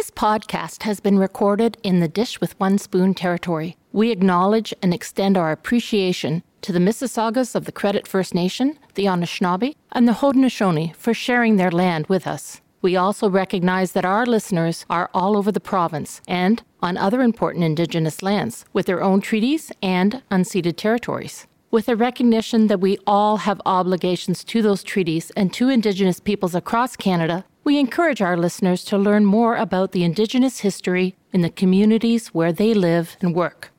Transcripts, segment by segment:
This podcast has been recorded in the Dish with One Spoon territory. We acknowledge and extend our appreciation to the Mississaugas of the Credit First Nation, the Anishinaabe, and the Haudenosaunee for sharing their land with us. We also recognize that our listeners are all over the province and on other important Indigenous lands with their own treaties and unceded territories. With a recognition that we all have obligations to those treaties and to Indigenous peoples across Canada, we encourage our listeners to learn more about the Indigenous history in the communities where they live and work.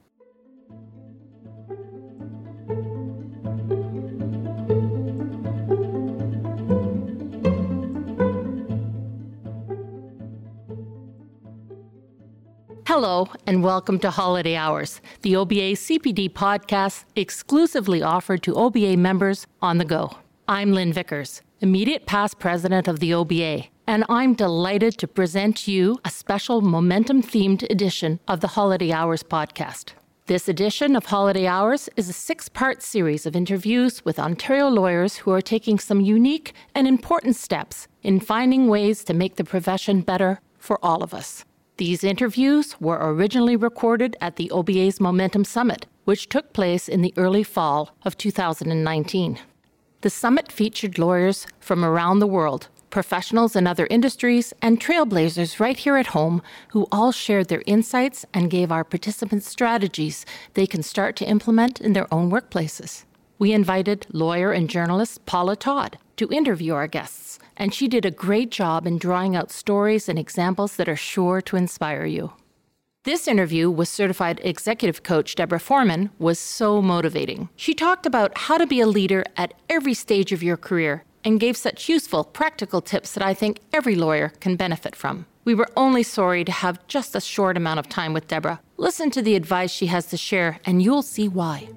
Hello, and welcome to Holiday Hours, the OBA CPD podcast exclusively offered to OBA members on the go. I'm Lynn Vickers, immediate past president of the OBA, and I'm delighted to present to you a special momentum-themed edition of the Holiday Hours podcast. This edition of Holiday Hours is a 6-part series of interviews with Ontario lawyers who are taking some unique and important steps in finding ways to make the profession better for all of us. These interviews were originally recorded at the OBA's Momentum Summit, which took place in the early fall of 2019. The summit featured lawyers from around the world, professionals in other industries, and trailblazers right here at home who all shared their insights and gave our participants strategies they can start to implement in their own workplaces. We invited lawyer and journalist Paula Todd to interview our guests, and she did a great job in drawing out stories and examples that are sure to inspire you. This interview with certified executive coach Deborah Foreman was so motivating. She talked about how to be a leader at every stage of your career and gave such useful, practical tips that I think every lawyer can benefit from. We were only sorry to have just a short amount of time with Deborah. Listen to the advice she has to share, and you'll see why.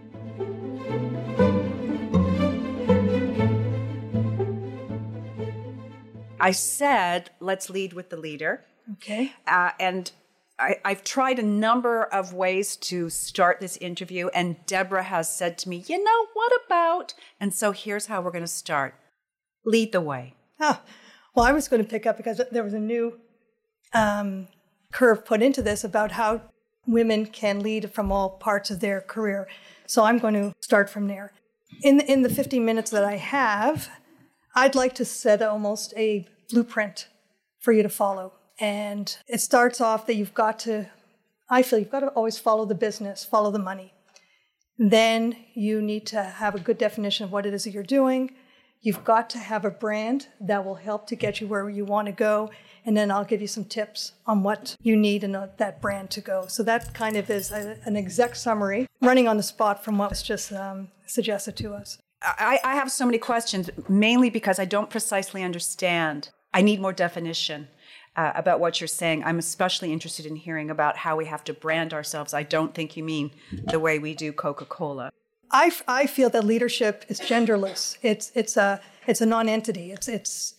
I said, let's lead with the leader. Okay. And I've tried a number of ways to start this interview, and Deborah has said to me, what about? And so here's how we're going to start. Lead the way. Well, I was going to pick up because there was a new curve put into this about how women can lead from all parts of their career. So I'm going to start from there. In the 15 minutes that I have, I'd like to set almost a blueprint for you to follow. And it starts off that you've got to always follow the business, follow the money. Then you need to have a good definition of what it is that you're doing. You've got to have a brand that will help to get you where you want to go. And then I'll give you some tips on what you need in that brand to go. So that kind of is an exec summary, running on the spot from what was just suggested to us. I have so many questions, mainly because I don't precisely understand. I need more definition about what you're saying. I'm especially interested in hearing about how we have to brand ourselves. I don't think you mean the way we do Coca-Cola. I feel that leadership is genderless. It's a non-entity. It's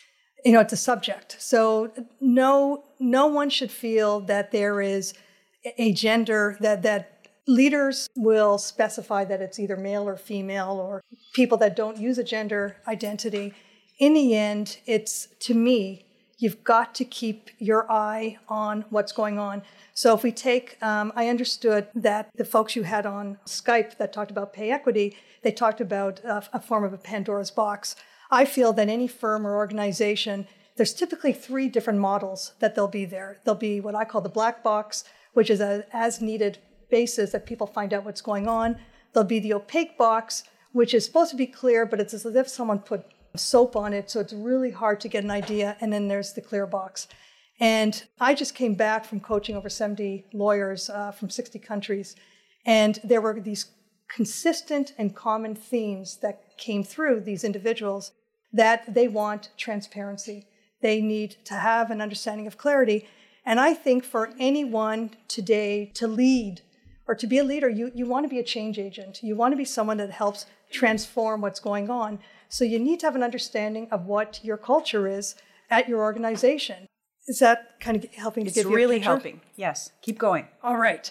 a subject. So no one should feel that there is a gender that leaders will specify that it's either male or female or people that don't use a gender identity. In the end, to me, you've got to keep your eye on what's going on. So if we take, I understood that the folks you had on Skype that talked about pay equity, they talked about a form of a Pandora's box. I feel that any firm or organization, there's typically 3 different models that they'll be there. There'll be what I call the black box, which is a as-needed basis that people find out what's going on. There'll be the opaque box, which is supposed to be clear, but it's as if someone put soap on it, so it's really hard to get an idea. And then there's the clear box. And I just came back from coaching over 70 lawyers from 60 countries, and there were these consistent and common themes that came through these individuals that they want transparency. They need to have an understanding of clarity. And I think for anyone today to lead or to be a leader, you want to be a change agent. You want to be someone that helps transform what's going on. So you need to have an understanding of what your culture is at your organization. Is that kind of helping to give you a picture? It's really helping. Yes. Keep going. All right.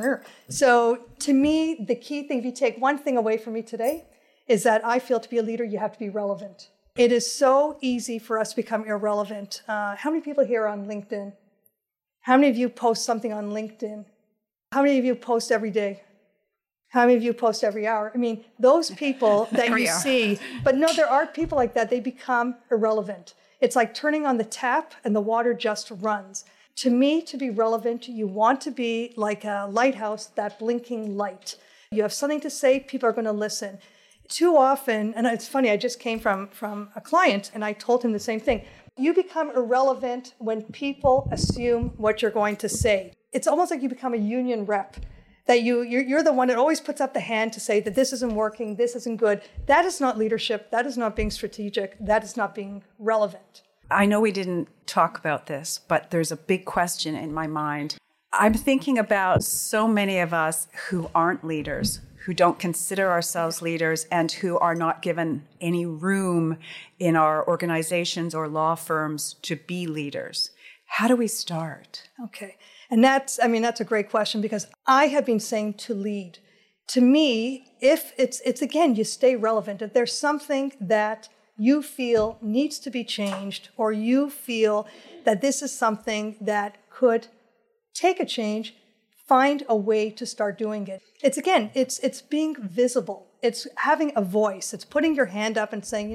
So to me, the key thing, if you take one thing away from me today, is that I feel to be a leader, you have to be relevant. It is so easy for us to become irrelevant. How many people here are on LinkedIn? How many of you post something on LinkedIn? How many of you post every day? How many of you post every hour? I mean, those people that you see, but no, there are people like that. They become irrelevant. It's like turning on the tap and the water just runs. To me, to be relevant, you want to be like a lighthouse, that blinking light. You have something to say, people are going to listen. Too often, and it's funny, I just came from a client and I told him the same thing. You become irrelevant when people assume what you're going to say. It's almost like you become a union rep, that you're the one that always puts up the hand to say that this isn't working, this isn't good. That is not leadership. That is not being strategic. That is not being relevant. I know we didn't talk about this, but there's a big question in my mind. I'm thinking about so many of us who aren't leaders, who don't consider ourselves leaders, and who are not given any room in our organizations or law firms to be leaders. How do we start? Okay. And that's a great question, because I have been saying to lead. To me, if it's again, you stay relevant. If there's something that you feel needs to be changed, or you feel that this is something that could take a change, find a way to start doing it. It's being visible. It's having a voice. It's putting your hand up and saying,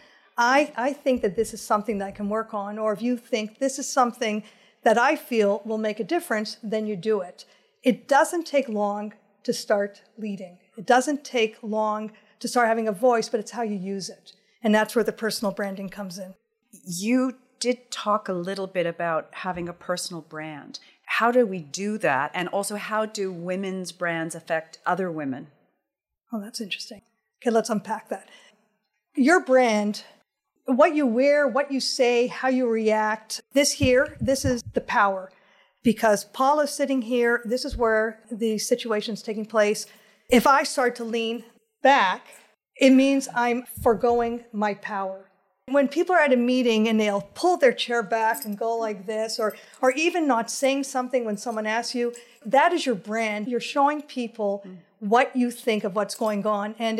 I think that this is something that I can work on. Or if you think this is something that I feel will make a difference, then you do it. It doesn't take long to start leading. It doesn't take long to start having a voice, but it's how you use it. And that's where the personal branding comes in. You did talk a little bit about having a personal brand. How do we do that? And also, how do women's brands affect other women? Oh, that's interesting. Okay, let's unpack that. Your brand, what you wear, what you say, how you react, this is the power. Because Paul is sitting here, this is where the situation's taking place. If I start to lean back, it means I'm forgoing my power. When people are at a meeting and they'll pull their chair back and go like this, or even not saying something when someone asks you, that is your brand. You're showing people what you think of what's going on. And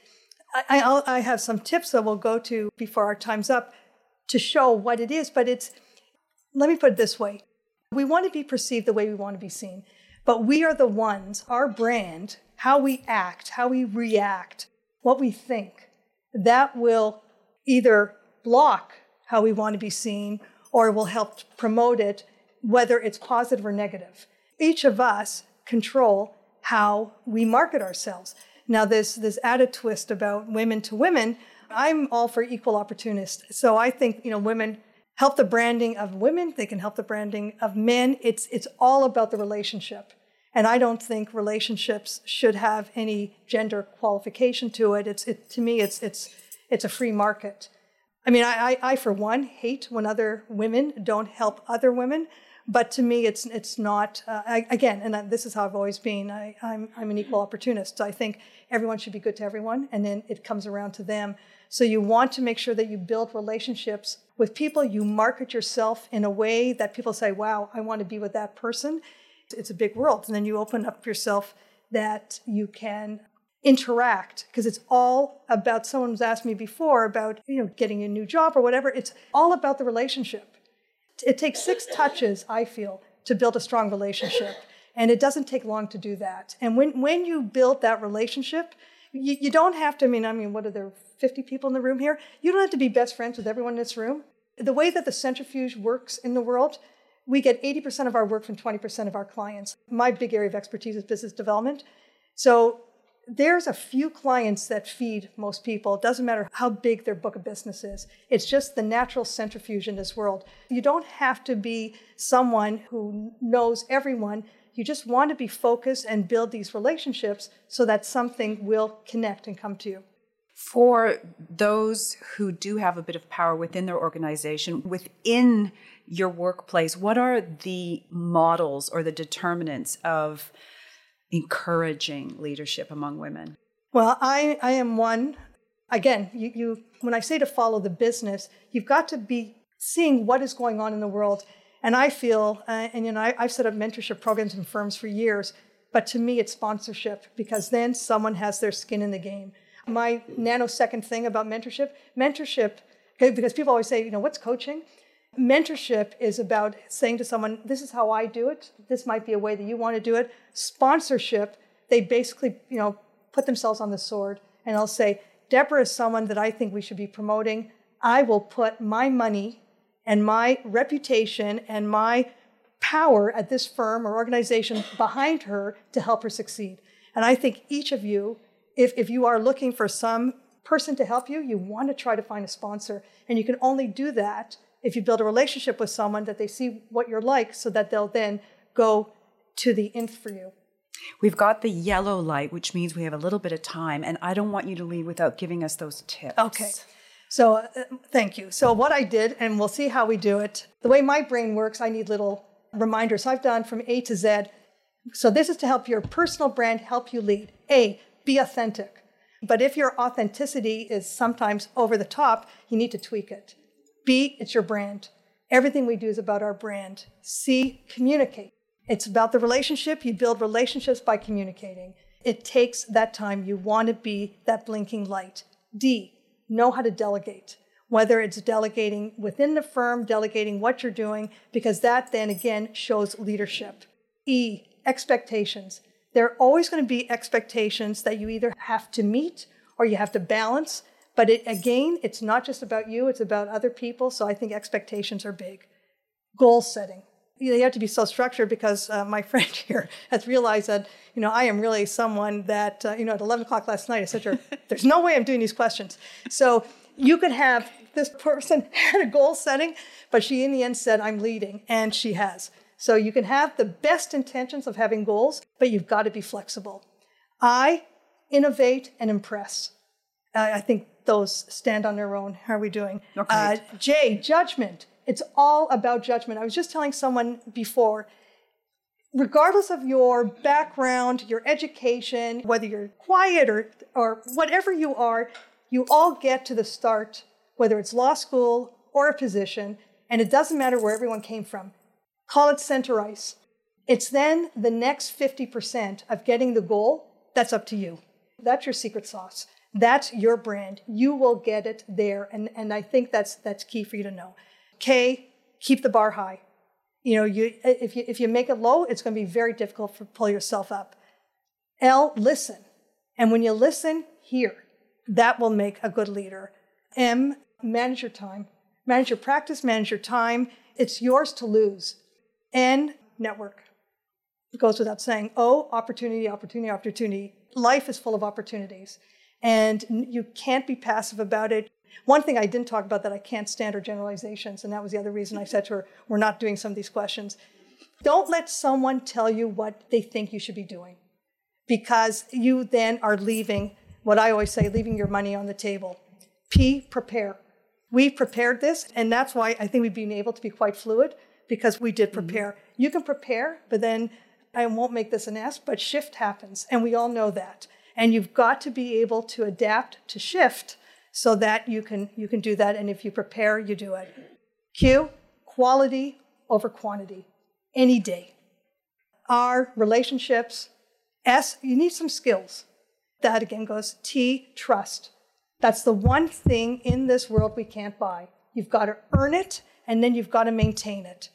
I have some tips that we'll go to before our time's up to show what it is. But let me put it this way. We want to be perceived the way we want to be seen. But we are the ones, our brand, how we act, how we react, what we think, that will either block how we want to be seen or will help promote it, whether it's positive or negative. Each of us control how we market ourselves. Now, this added twist about women to women, I'm all for equal opportunists. So I think, women help the branding of women. They can help the branding of men. It's all about the relationship. And I don't think relationships should have any gender qualification to it. To me, it's a free market. I mean, I for one, hate when other women don't help other women. But to me, it's not, this is how I've always been. I'm an equal opportunist. I think everyone should be good to everyone, and then it comes around to them. So you want to make sure that you build relationships with people. You market yourself in a way that people say, wow, I want to be with that person. It's a big world. And then you open up yourself that you can interact, because it's all about, someone was asked me before about, getting a new job or whatever. It's all about the relationship. It takes 6 touches, I feel, to build a strong relationship. And it doesn't take long to do that. And when you build that relationship, you don't have to, what are there, 50 people in the room here? You don't have to be best friends with everyone in this room. The way that the centrifuge works in the world, we get 80% of our work from 20% of our clients. My big area of expertise is business development. So there's a few clients that feed most people. It doesn't matter how big their book of business is. It's just the natural centrifuge in this world. You don't have to be someone who knows everyone. You just want to be focused and build these relationships so that something will connect and come to you. For those who do have a bit of power within their organization, within your workplace, what are the models or the determinants of encouraging leadership among women? Well, I am one. Again, you when I say to follow the business, you've got to be seeing what is going on in the world. And I feel, I've set up mentorship programs in firms for years, but to me it's sponsorship, because then someone has their skin in the game. My nanosecond thing about mentorship, because people always say, what's coaching? Mentorship is about saying to someone, this is how I do it. This might be a way that you want to do it. Sponsorship, they basically, put themselves on the sword and they'll say, Deborah is someone that I think we should be promoting. I will put my money and my reputation and my power at this firm or organization behind her to help her succeed. And I think each of you, if you are looking for some person to help you, you want to try to find a sponsor. And you can only do that if you build a relationship with someone that they see what you're like so that they'll then go to the nth for you. We've got the yellow light, which means we have a little bit of time, and I don't want you to leave without giving us those tips. Okay. So thank you. So what I did, and we'll see how we do it, the way my brain works, I need little reminders. I've done from A to Z. So this is to help your personal brand help you lead. A, be authentic. But if your authenticity is sometimes over the top, you need to tweak it. B, it's your brand. Everything we do is about our brand. C, communicate. It's about the relationship. You build relationships by communicating. It takes that time. You want to be that blinking light. D, know how to delegate, whether it's delegating within the firm, delegating what you're doing, because that then again shows leadership. E, expectations. There are always going to be expectations that you either have to meet or you have to balance. But it's not just about you, it's about other people. So I think expectations are big. Goal setting. You have to be so structured because my friend here has realized that, I am really someone that, at 11 o'clock last night, I said to her, there's no way I'm doing these questions. So you could have this person had a goal setting, but she in the end said, I'm leading, and she has. So you can have the best intentions of having goals, but you've got to be flexible. I, innovate and impress. I think those stand on their own. How are we doing? Okay. J, judgment. It's all about judgment. I was just telling someone before, regardless of your background, your education, whether you're quiet or whatever you are, you all get to the start, whether it's law school or a position, and it doesn't matter where everyone came from. Call it center ice. It's then the next 50% of getting the goal, that's up to you. That's your secret sauce. That's your brand. You will get it there, and I think that's key for you to know. K, keep the bar high. If you make it low, it's going to be very difficult to pull yourself up. L, listen. And when you listen, hear. That will make a good leader. M, manage your time. Manage your practice, manage your time. It's yours to lose. N, network. It goes without saying. O, opportunity, opportunity, opportunity. Life is full of opportunities. And you can't be passive about it. One thing I didn't talk about that I can't stand are generalizations, and that was the other reason I said to her, we're not doing some of these questions. Don't let someone tell you what they think you should be doing, because you then are leaving, what I always say, leaving your money on the table. P, prepare. We prepared this, and that's why I think we've been able to be quite fluid, because we did prepare. Mm-hmm. You can prepare, but then, I won't make this an S, but shift happens, and we all know that. And you've got to be able to adapt to shift so that you can do that. And if you prepare, you do it. Q, quality over quantity, any day. R, relationships. S, you need some skills. That again goes T, trust. That's the one thing in this world we can't buy. You've got to earn it, and then you've got to maintain it.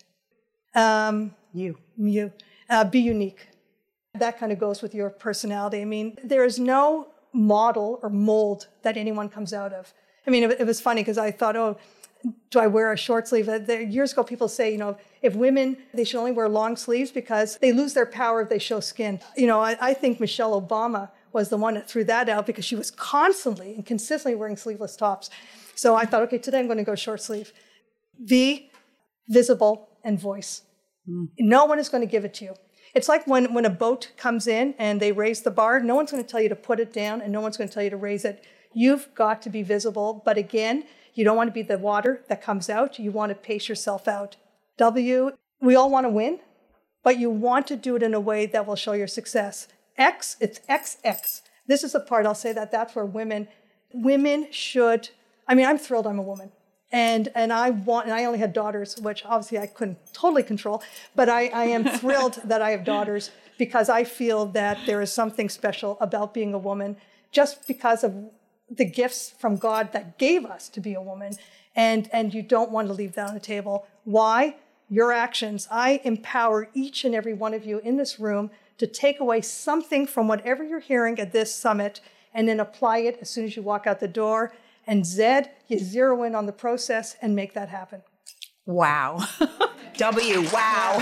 Be unique. That kind of goes with your personality. I mean, there is no model or mold that anyone comes out of. I mean, it was funny because I thought, do I wear a short sleeve? Years ago, people say, if women, they should only wear long sleeves because they lose their power if they show skin. I think Michelle Obama was the one that threw that out because she was constantly and consistently wearing sleeveless tops. So I thought, okay, today I'm going to go short sleeve. V, visible and voice. No one is going to give it to you. It's like when a boat comes in and they raise the bar, no one's going to tell you to put it down and no one's going to tell you to raise it. You've got to be visible. But again, you don't want to be the water that comes out. You want to pace yourself out. W, we all want to win, but you want to do it in a way that will show your success. X, it's XX. This is the part, I'll say that's where women should, I'm thrilled I'm a woman. And I only had daughters, which obviously I couldn't totally control, but I am thrilled that I have daughters because I feel that there is something special about being a woman just because of the gifts from God that gave us to be a woman. And you don't want to leave that on the table. Why? Your actions. I empower each and every one of you in this room to take away something from whatever you're hearing at this summit and then apply it as soon as you walk out the door. And Zed, you zero in on the process and make that happen. Wow. W, wow.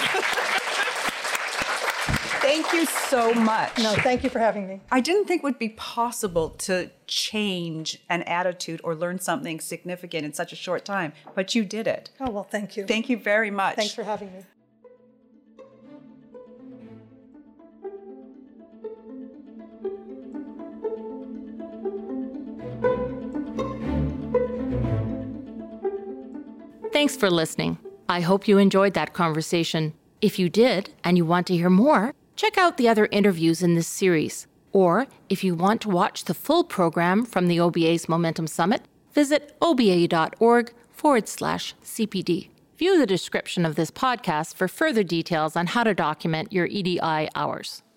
Thank you so much. No, thank you for having me. I didn't think it would be possible to change an attitude or learn something significant in such a short time, but you did it. Oh, well, thank you. Thank you very much. Thanks for having me. Thanks for listening. I hope you enjoyed that conversation. If you did, and you want to hear more, check out the other interviews in this series. Or, if you want to watch the full program from the OBA's Momentum Summit, visit oba.org/CPD. View the description of this podcast for further details on how to document your EDI hours.